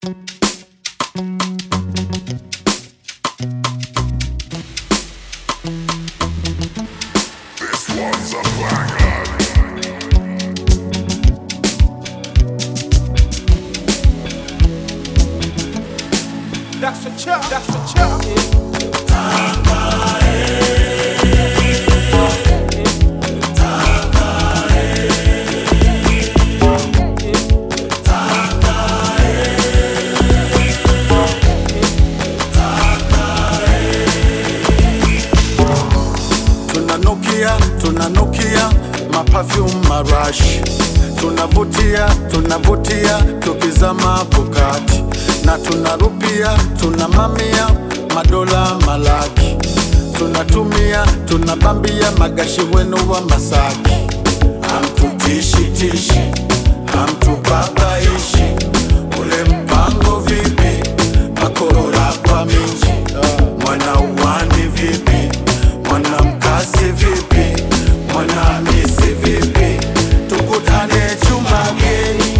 one's a banger. That's a chop, that's a chop. Tunanukia maperfume marashi, tunavutia tukizama Bugatti, na tunarupia tunamamia madola malaki, tunabambia magashi wenu wa Masaki. Hamtutishi, hamtubabaishi, ule mpango vipi? Makorora kwa minji, mwana uwani vipi? Mwana mkasi vipi? Mwana misi vipi? Tukutane Chumageni.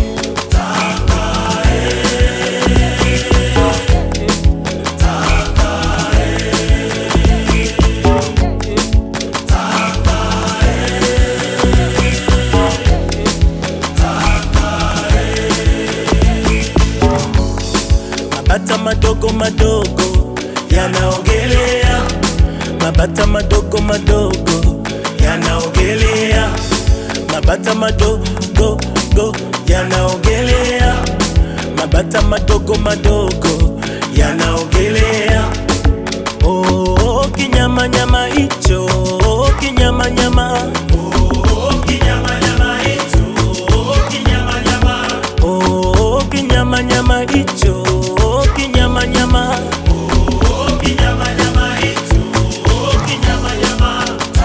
Mabata madogo madogo yanaogelea, mabata madogo madogo yanaogelea, mabata madogo yanaogelea, mabata madogo madogo yanaogelea. Oh, kinyama nyama hicho, kinyama nyama. Oh, kinyama nyama hicho, kinyama nyama. Oh, kinyama nyama hicho, kinyama nyama. Oh, kinyama nyama hicho, kinyama nyama.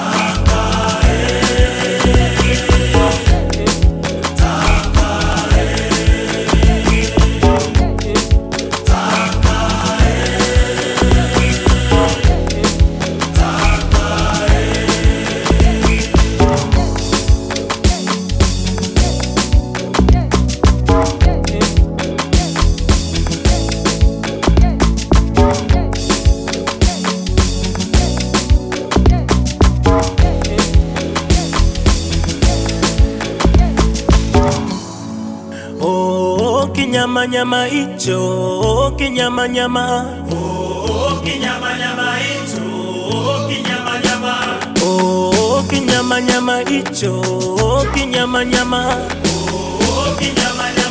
Oh, kinyama nyama hicho, kinyama nyama. Oh, kinyama nyama hicho, kinyama nyama. Oh, kinyama nyama hicho, kinyama nyama. Oh, kinyama nyama.